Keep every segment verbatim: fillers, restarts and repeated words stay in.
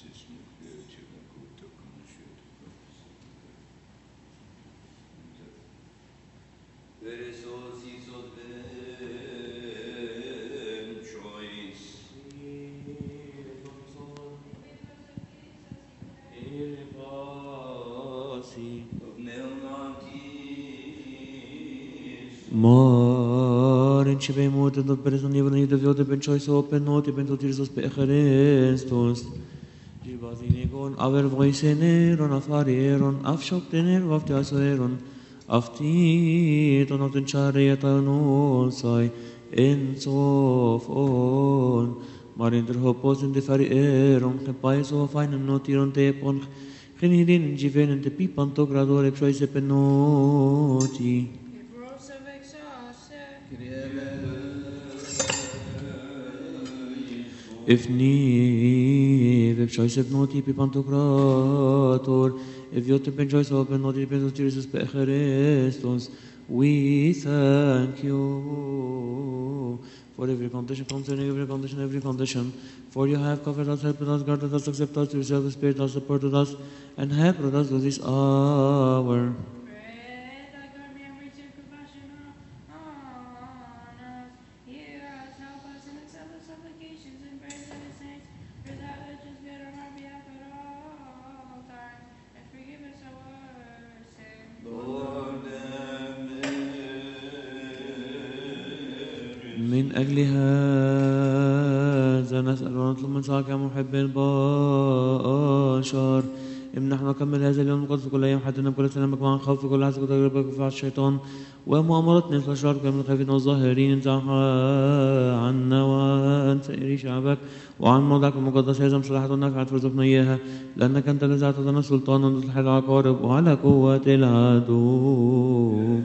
Maren Chebe Moten dat person even niet de wilde ben choice open note ben tot Jesus pe Christus. Jibazinigon aver voiceneron afarieron afshoptener vaftiaseron afti ton of den charietanon sai en sof on Maren der hopos in de farieron kepais of einen notiron tepon genidin jiven de pipanto gradore choice penoti. If ni, if choice of noti pipantocrator, if you have been choice of noti Jesus Christus, we thank you for every condition, concerning every condition, every condition. For you have covered us, helped us, guarded us, accepted us, yourself, spared us, supported us, and have brought us to this hour. من أجل هذا نسأل ونطلب من ساعك يا محب البشر امنحنا نكمل هذا اليوم المقدس كل أيام حتى نبقى سلامك مع خوف كل حسب وتجربك وفعل الشيطان ومؤامرتنا مثل الشر من الخائفين والظاهرين امسح عنا وعن سائر شعبك وعن موضعك المقدس هذا مصلحة نافعة فارزقنا إياها لأنك أنت الذي أعطيتنا السلطان ونصلح العقارب وعلى قوة العدو.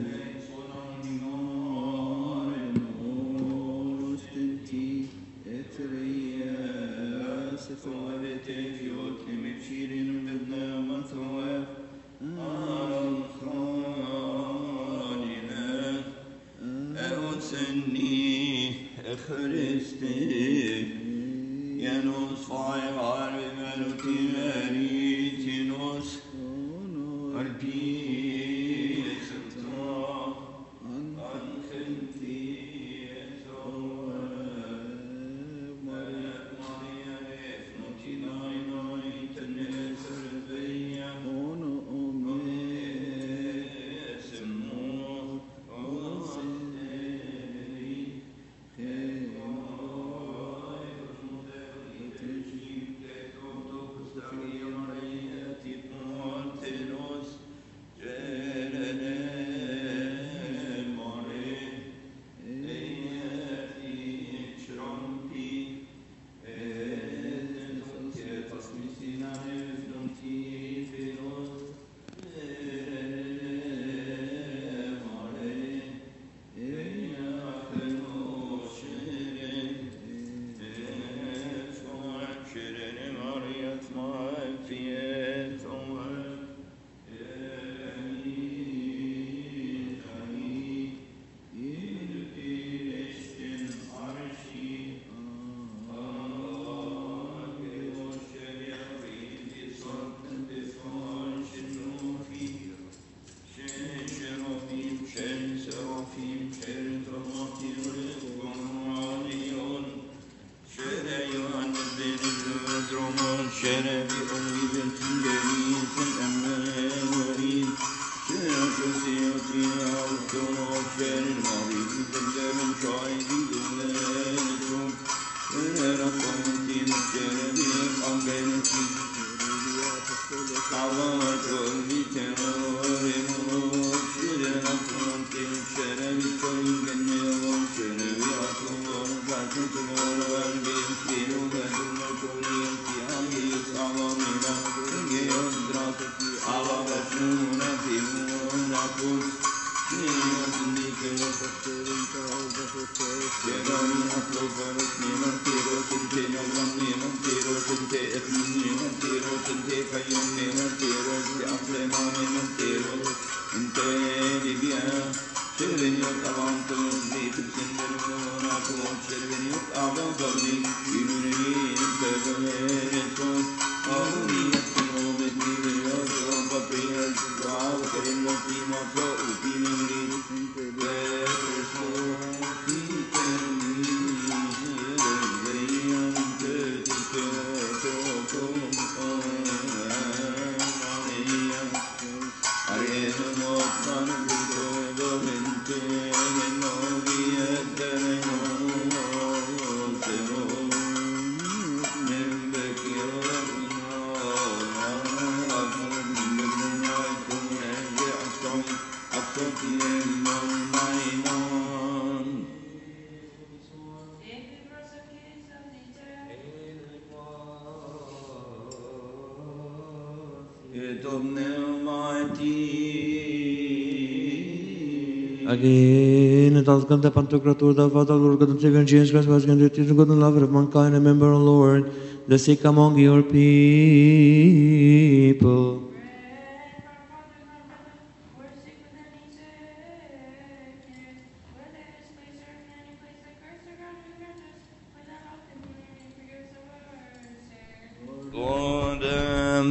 Again, it has gone the Pantocrator, the Father, Lord God and Savior, Jesus Christ, was going to teach the good and lover of mankind, remember, O Lord, the sick among your people. Lord, have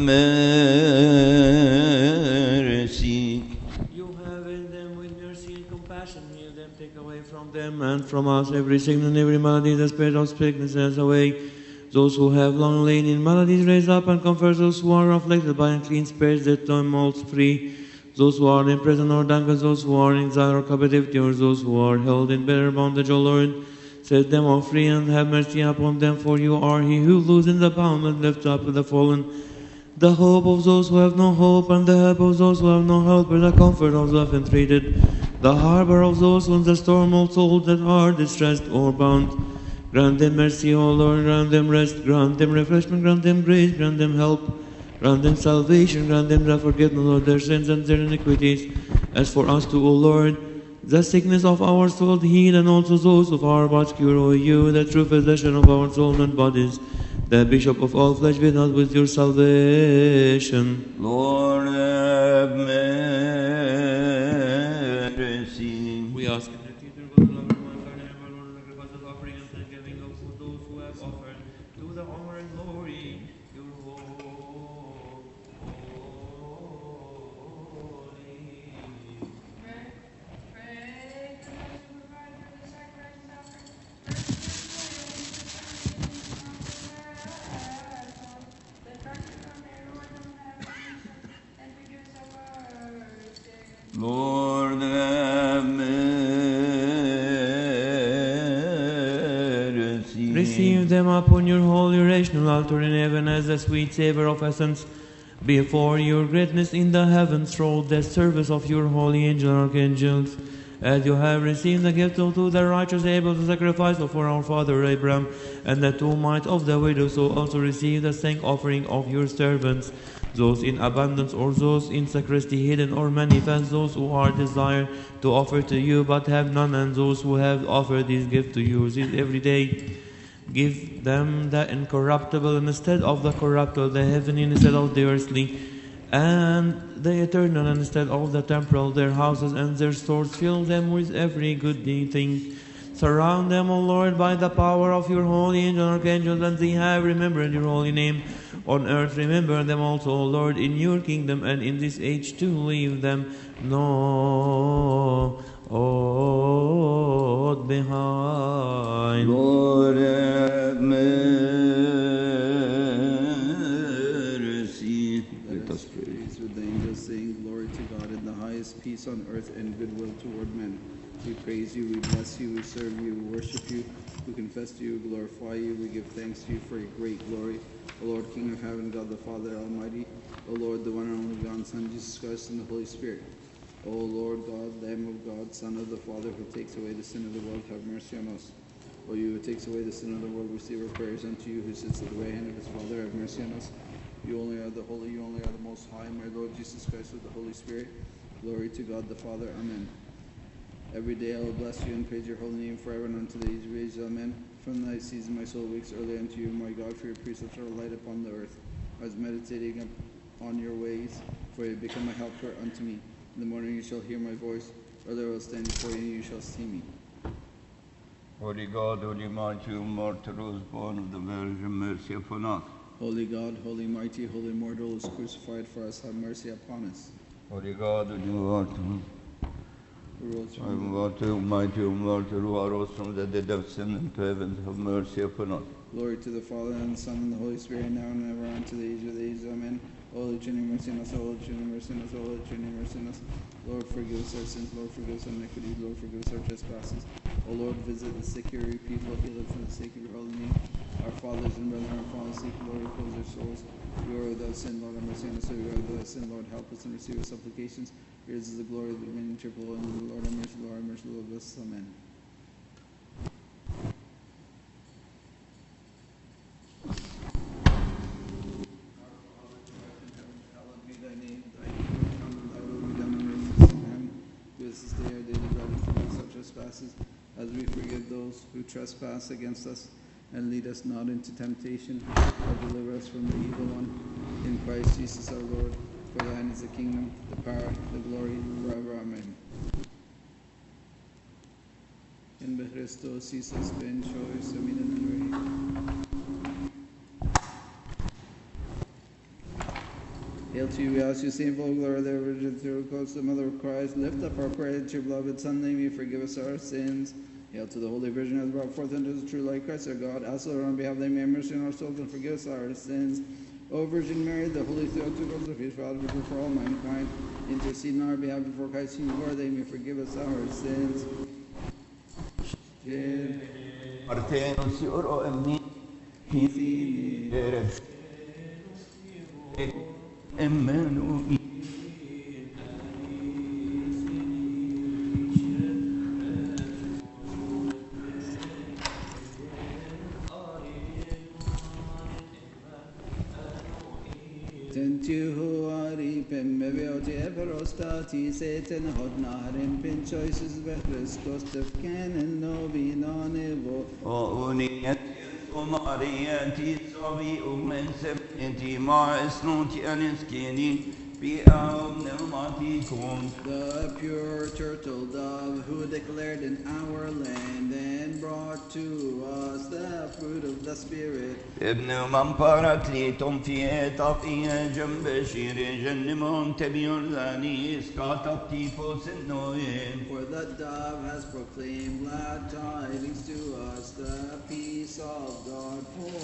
mercy. You have in them with mercy and compassion, heal them, take away from them and from us every sickness and every malady, the spirit of sickness sends away. Those who have long lain in maladies raise up and comfort those who are afflicted by unclean spirits, that tumults free. Those who are in prison or dungeons, those who are in exile or captivity, or those who are held in bitter bondage, O Lord, set them all free and have mercy upon them, for you are he who loosens the bound and lifts up the fallen. The hope of those who have no hope, and the help of those who have no help, and the comfort of those entreated, the harbor of those who in the storm of souls that are distressed or bound. Grant them mercy, O Lord, grant them rest, grant them refreshment, grant them grace, grant them help, grant them salvation, grant them the forgiveness of their sins and their iniquities. As for us too, O Lord, the sickness of our soul heal, and also those of our bodies cure, O you, the true physician of our soul and bodies, the Bishop of all flesh, with us with your salvation. Lord, have mercy. We ask in the future, God, Lord, mankind, and our Lord, sacrifice of offering and thanksgiving of those who have offered, to the honor and glory, your Lord, have mercy. Receive them upon your holy rational altar in heaven as a sweet savor of essence before your greatness in the heavens through the service of your holy angel archangels. As you have received the gift of to the righteous Abel, the sacrifice for our father Abraham, and the two mites of the widow, so also receive the thank offering of your servants, those in abundance or those in sacristy hidden or manifest, those who are desired to offer to you but have none, and those who have offered this gift to you this every day. Give them the incorruptible instead of the corruptible, the heavenly instead of the earthly, and the eternal instead of the temporal, their houses and their stores. Fill them with every good thing. Surround them, O Lord, by the power of your holy angel archangels, and they have remembered your holy name on earth. Remember them also, O Lord, in your kingdom, and in this age to leave them no aught behind. Lord, have mercy. Let us pray. Praise with the angels, saying, Glory to God in the highest, peace on earth and goodwill toward men. We praise you, we bless you, we serve you, we worship you, we confess to you, glorify you, we give thanks to you for your great glory. O Lord, King of heaven, God the Father Almighty, O Lord, the one and only God, Son, Jesus Christ, and the Holy Spirit. O Lord God, Lamb of God, Son of the Father, who takes away the sin of the world, have mercy on us. O you who takes away the sin of the world, receive our prayers unto you, who sits at the right hand of his Father, have mercy on us. You only are the holy, you only are the most high, my Lord Jesus Christ, with the Holy Spirit. Glory to God the Father. Amen. Every day I will bless you and praise your holy name forever and unto the age of ages. Amen. From thy season my soul wakes early unto you, my God, for your precepts are a light upon the earth. I was meditating on your ways, for you become a helper unto me. In the morning you shall hear my voice, early I will stand before you, and you shall see me. Holy God, holy mighty, immortal, who born of the Virgin, mercy upon us. Holy God, holy mighty, holy immortal, who is crucified for us, have mercy upon us. Holy God, who you are to who rose I from am to Almighty, O Lord, who arose from the dead of sin into heaven, have mercy upon us. Glory to the Father, and the Son, and the Holy Spirit, now and ever, unto the age of the ages. Amen. Holy Trinity, mercy on us. Holy Trinity, mercy on us. Holy Trinity, mercy on us. Lord, forgive us our sins. Lord, forgive us our iniquities. Lord, forgive us our trespasses. O Lord, visit the sick, your people, heal us for the sake of your holy name. Our fathers and brethren, our fathers, seek, Lord, repose their souls. We are without sin, Lord, have mercy on us. We are without sin, Lord, help us and receive our supplications. Yours is the glory of the dominion, triple, and the Lord, have mercy, Lord, have mercy, Lord, bless us. Amen. As we forgive those who trespass against us, and lead us not into temptation, but deliver us from the evil one. In Christ Jesus our Lord, for thine is the kingdom, the power, the glory, forever. Amen. In Christos Jesus ben choice and Hail to you, we ask you, Saint Volgar, the Virgin Theotokos, the Mother of Christ, lift up our prayer that your beloved Son, name you forgive us our sins. Hail to the Holy Virgin, who has brought forth into the true light Christ our God. Also, Lord, on behalf of them, have mercy on our souls and forgive us our sins. O Virgin Mary, the Holy Theotokos, the faithful advocate for all mankind, intercede on our behalf before Christ, you are, they may forgive us our sins. Artenos oro emni hisi Emmanuel. Tentiuari pemmeveote perostati seten hodnarim pinchoisis vehristos tefkenen novinanevo. O uniet umariati sovi umensem enti ma esnoti aniskini bi pneumatikum. The pure turtle dove who declared in our land and brought to us the fruit of the Spirit. ابن من باراكليتم في طفية جنب شير جنمون تبيون ذاني اسكاتت تيفوس النوين. For the dove has proclaimed glad tidings to us, the peace of God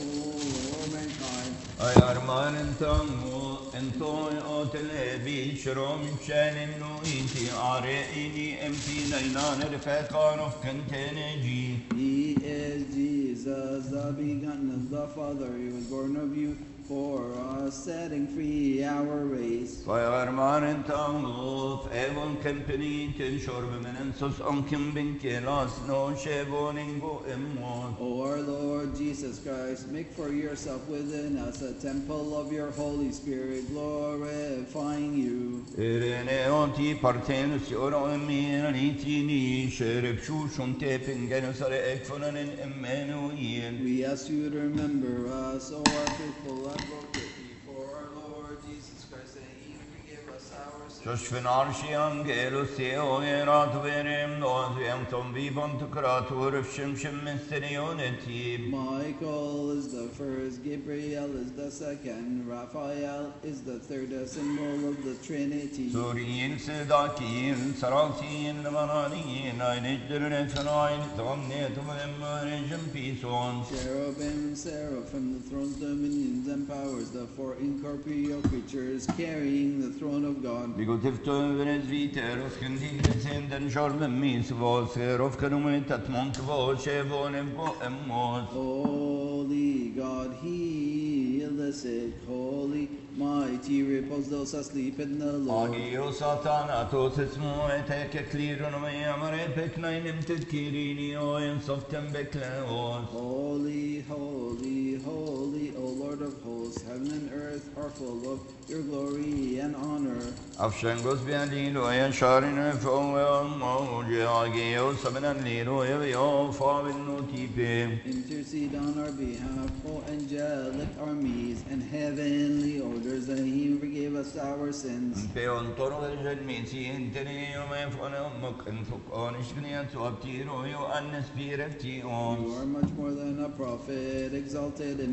for mankind. أي أرمان انتمو انتوي أوتلبي شروم شان النويتي عرائني امتي نينان رفاقان of كنتنجي. He is Jesus, the begotten of the Father. He was born of you for us, setting free our race. فيرمان انتمو فأيون كمبني تنشر من انسوس انكم بنكلاس نو شيبونينغو اموت. O our Lord Jesus Christ, make for yourself within us a temple of your Holy Spirit, glorifying you. إرني أنتي بارتينوس يورو أميرانيتيني شرب شو شنتي بنجنوس أكفنن إمانويل. We ask you to remember us, O our faithful advocate, before our Lord Jesus Christ, and He forgive us our sins. شوشفن عرشي أنجيلوس يويرات ويرم نوز ويمتم بيبون تكراتور في شمشم مستريونتي. Michael is the first, Gabriel is the second, Raphael is the third, a symbol of the Trinity. سوريين صداكين سراسين لمرانيين أينجدرن فناين ضمنيت ومرجم بيسون. Cherubim, seraphim, the thrones, dominions, and powers, the four incorporeal creatures carrying the throne of God. Digo tifto venez viteros kendin descenden jorben mis vos erof kanumet at monk vos chevonem po emos. Holy God, heal the sick. Holy, mighty, repose those asleep in the Lord. Agio satana tos esmo eteke klirun me amare peknainem tedkirini o en softem bekleos. Holy, holy, holy, O Lord of hosts, heaven and earth are full of your glory and honor. Afshengos bialilo en sharin fo moje agio sabenan lilo yo favin notipe. Intercede on our behalf, O angelic armies and heavenly orders, that He forgive us our sins. Peon toro del misi interi o me fona mok en fok onishgniat so aptiro yo an You spiretion. are much more than a prophet, exalted in righteousness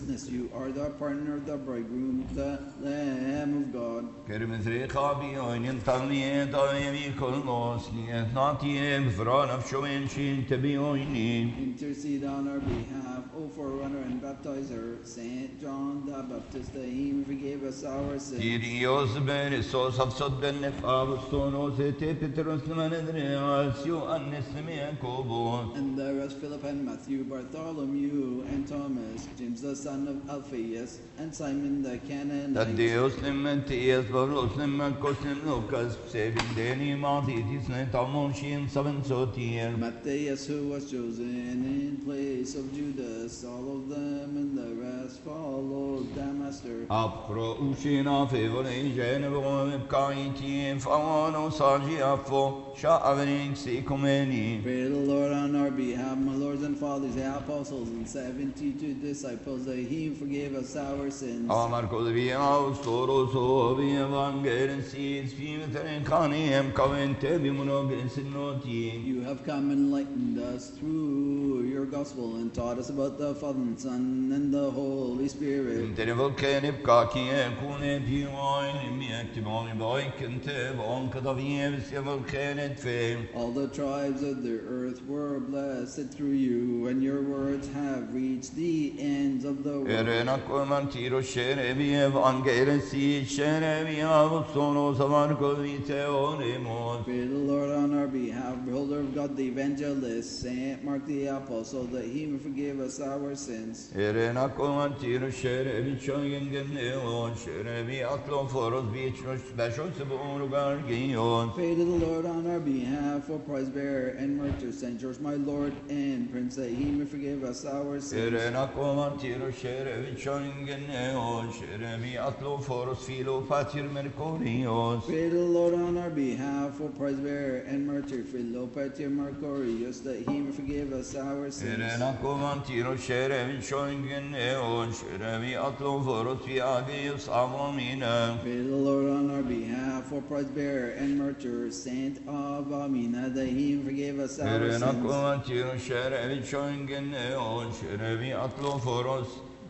witness, you are the partner of the bridegroom, the Lamb of God. كرمثري خابي وين تغني طيبي كل نوسني نعطي بفران بشوين شين تبيوني. Intercede on our behalf, O forerunner and baptizer, Saint John the Baptist, that he may forgive us our sins. Kyrios benisos afsod benefabstonos et Petrus manedreas you annesme Jakobos. And the rest, Philip and Matthew, Bartholomew and Thomas, James the son of Alphaeus, and Simon the Canaanite. Tadeus limentias Pavlos limankos Lucas saving Deni Martitis netamoshin seven sotir. Matthias, who was chosen in place of Judas, all of them and the rest followed Damascus. Apro uscina fevole genevo kaiti fawano sagi afo sha'avering sikomeni. Pray the Lord on our behalf, my lords and fathers, the apostles and seventy-two disciples, that he forgave us our sins. Amarco via austoros o via vangelensis fimetren canem cavente bimonogres noti. You have come and enlightened us through your gospel and taught us about the Father and Son and the Holy Spirit. Interval kenip kaki kune piwain mi activoni boy kente bon kadaviev sevel kenet fe. All the tribes of the earth were blessed through you, and your words have reached the ends of the world. Erena komantiro shere via vangelensis shere via austoros amarco vite oremos. Pray the Lord on our behalf, beholder of God the evangelist, Saint Mark the apostle, that he may forgive us our sins. Erena komantiro shere vichoyen genneon shere vi atlo foros vichos bashos borugargion. Pray to the Lord on our behalf, for prize bearer and martyr, Saint George, my Lord and Prince, that he may forgive us our sins. Erena komantiro shere vichoyen genneon shere vi atlo foros filo patir mercorios. Pray to the Lord on our behalf, for prize bearer and martyr, Philopater Marcorius, that he may forgive us our sins. Erena komantiro shere vichoyen genneon shere vi atlo foros vi agios avomina. Pray to the Lord on our behalf, for prize bearer and martyr, Saint Avamina, that he may forgive us our Erena sins. komantiro shere vichoyen genneon shere vi atlo foros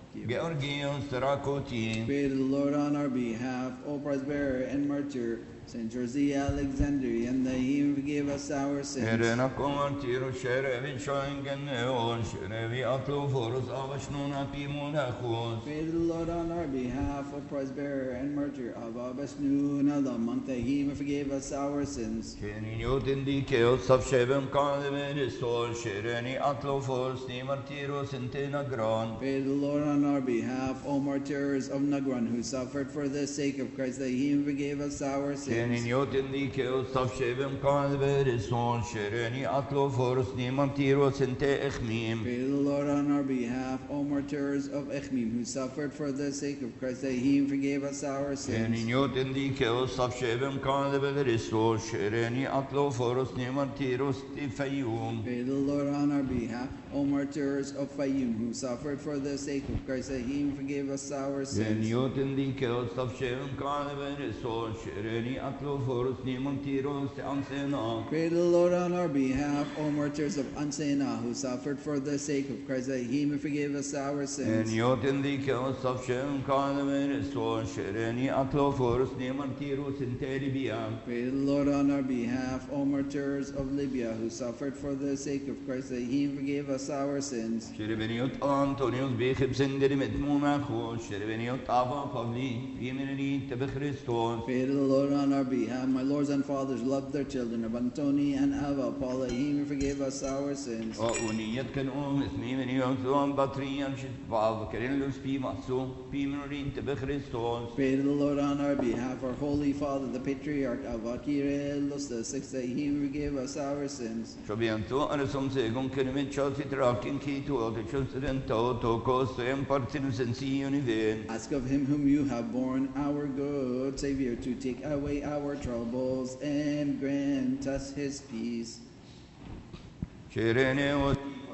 Georgios Terakoti. Pray to the Lord on our behalf, O prize bearer and martyr, Saint George the Alexandrian, that he may forgive us our sins. Erena komantiro shere vichoyen genneon shere vi atlo foros avashnuna pimonachos. Pray to the Lord on our behalf, O prize bearer and martyr of Abasnuna, the monk, that he may forgive us our sins. Keninot indikeos av shevem kanevenisol shereni atlo foros ni martiros integran. Pray to the Lord on our behalf, O martyrs of Nagran, who suffered for the sake of Christ, that he may forgive us our sins. Keninot indikeos av shevem kanevenisol shereni atlo foros ni martiros integran. Pray to the Lord on our behalf, O martyrs of Echmim, who suffered for the sake of Christ, that he may forgive us our sins. Keninot indikeos av shevem kanevenisol shereni atlo foros ni martiros tifayum. Pray to the Lord on our behalf, O martyrs of Fayum, who suffered for the sake of Christ, that he may forgive us our sins. Keninot indikeos av shevem kanevenisol shereni atlo foros ni martiros ansena. Pray to the Lord on our behalf, O martyrs of Ansena, who suffered for the sake of Christ, that he may forgive us our sins. Keninot indikeos av shevem kanevenisol shereni atlo foros ni martiros interibiam. Pray to the Lord on our behalf, O martyrs of Libya, who suffered for the sake of Christ, that he may forgive us our sins. Sherebeniot Antonius Bechib Senderimit Monachos, Sherebeniot Ava Pavli, Pimenit Tebechristos. Pray to the Lord on our behalf, my lords and fathers, love their children of Antoni and Ava, Paul, that he may forgive us our sins. وأنيت كنوم اسمي من يوم بطريان شتفاv كريلوس بي ماسو بيمنورين تبخريستوس. Pray to the Lord on our behalf, our Holy Father, the Patriarch Ava Kyrillos the sixth, that he may forgive us our sins. شبيانتو أرسم سيكون كلمة شاسي تراكين كيتو أتشوسرنتو توكوس يمبارتين سنسيوني فين. Ask of him whom you have borne, our good Savior, to take away our troubles and grant us his peace. شيريني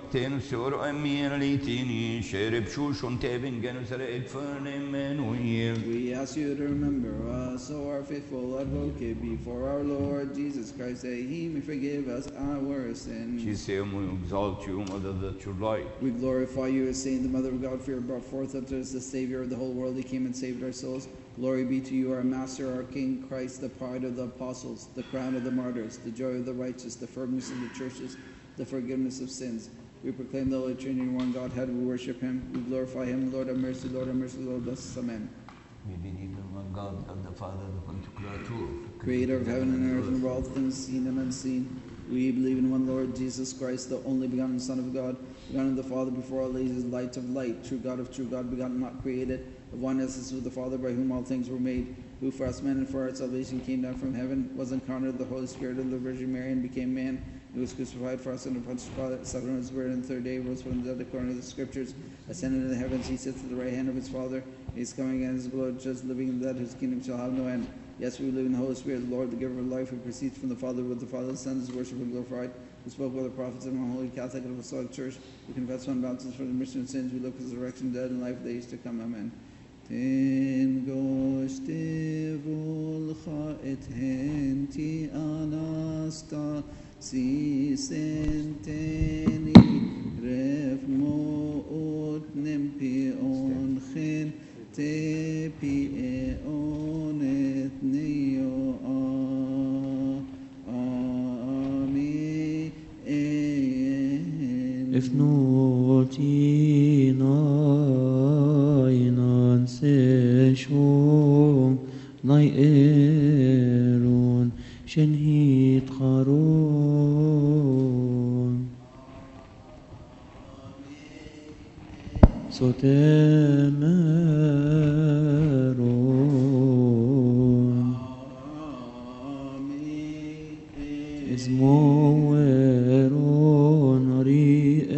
ten sur amir litini sherib shushun tevin genusere etfern Emmanuel. We ask you to remember us, O our faithful advocate, before our Lord Jesus Christ, that he may forgive us our sins. Kisem we exalt you, Mother, that you light. We glorify you as Saint, the Mother of God, for you are brought forth unto us the Savior of the whole world. He came and saved our souls. Glory be to you, our Master, our King, Christ, the pride of the apostles, the crown of the martyrs, the joy of the righteous, the firmness of the churches, the forgiveness of sins. We proclaim the Holy Trinity in one Godhead. We worship him. We glorify him. Lord have mercy, Lord have mercy, Lord bless us. Amen. We believe in one God, God the Father, the Creator, Creator of heaven and earth and of all things seen and unseen. We believe in one Lord Jesus Christ, the only begotten Son of God, begotten of the Father before all ages, light of light, true God of true God, begotten, not created, of one essence with the Father, by whom all things were made, who for us men and for our salvation came down from heaven, was incarnate of the Holy Spirit of the Virgin Mary, and became man. He was crucified for us under Pontius Pilate, suffered and was buried, and the third day rose from the dead according to the Scriptures, ascended into the heavens. He sits at the right hand of his Father. He is coming again in his glory, just living and dead, whose kingdom shall have no end. Yes, we believe in the Holy Spirit, the Lord, the giver of life, who proceeds from the Father, with the Father, the Son, is worshipped and glorified, who spoke by the prophets in one holy Catholic and Apostolic Church, who confess one baptism for the remission of sins, we look for the resurrection, dead, and life of the age to come. Amen. Ten goshte volcha et henti anasta si senteni ref moot nempi onchen te pi eonet neo amen. If not in einan seshom lai eron shen hit charon sotemeron izmoeron ari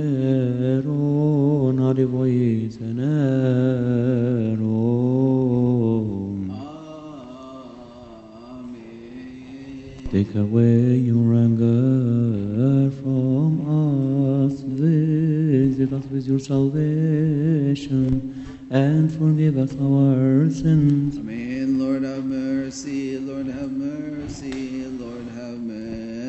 eron ari voiseneron. Take away your anger from us, visit us with your salvation, and forgive us our sins. Amen. Lord have mercy, Lord have mercy, Lord have mercy.